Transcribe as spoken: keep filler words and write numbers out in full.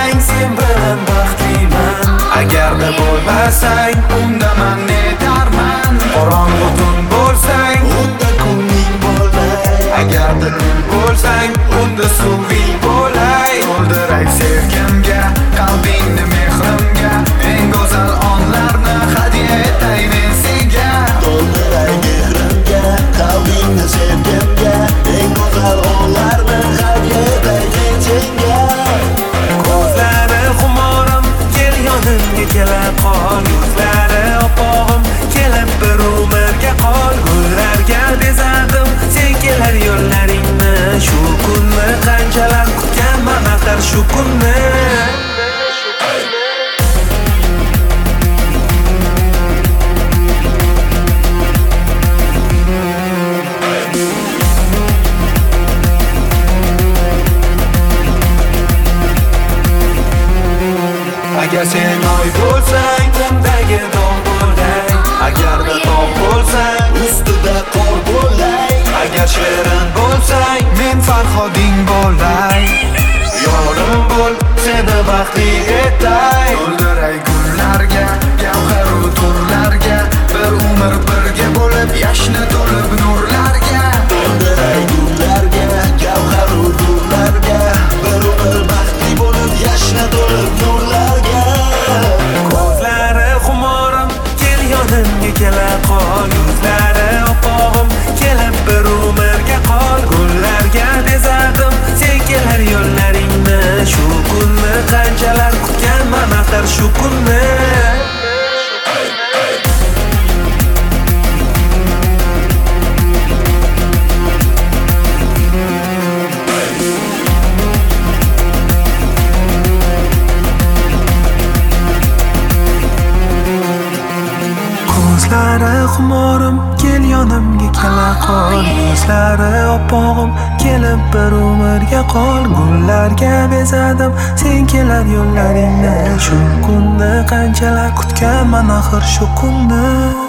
bo'lsang, sen bilan baxtliman. Agarda bo'lmasang, unda men netarman. Qorong'u tun bo'lsang, unda kunning bo'lay. Agarda kun bo'lsang, unda suving bo'lay. To'ldiray sevgimga, qalbingni mehrimga, eng go'zal onlarni hadya etay men senga. To'ldiray mehrimga, qalbingni sevgimga, eng go'zal onlarni hadya etay men senga. Ko'zlari xumorim, kel yonimga kela qol. Yuzlari opog'im, kelib bir umrga qol. Gullarga bezadim, sen kelar yo'llaringni. Shu kunni qanchalar kutganman axir shu kunni. Agar sen oy bo'lsang, undagi dog' bo'lay. Agarda tog' bo'lsang, Ustida qor bo'lay. agar shirin bo'lsang, men Farhoding bo'lay. Yorim bo'l, seni baxtli etay. To'ldiray gullarga, gavharu turlarga, bir umr birga bo'lib, yashna to'lib nurlarga. To'ldiray gullarga, gavharu nurlarga, bir umr baxtli bo'lib, yashna to'lib nurlarga. Ko'zlari xumorim, kel yonimga kela qol. Yuzlari opog'im, kelib bir umrga qol. Gullarga bezadim, sen kelar yo'llaringni. Shu kunni qanchalar kutganman axir shu kunni. Ko'zlari xumorim, kel yonimga kela qol. Yuzlari opog'im, kelib bir umrga qol. Gullarga bezadim, sen kelar yo'llaringni. Shu kunni qanchalar kutganman axir shu kunni.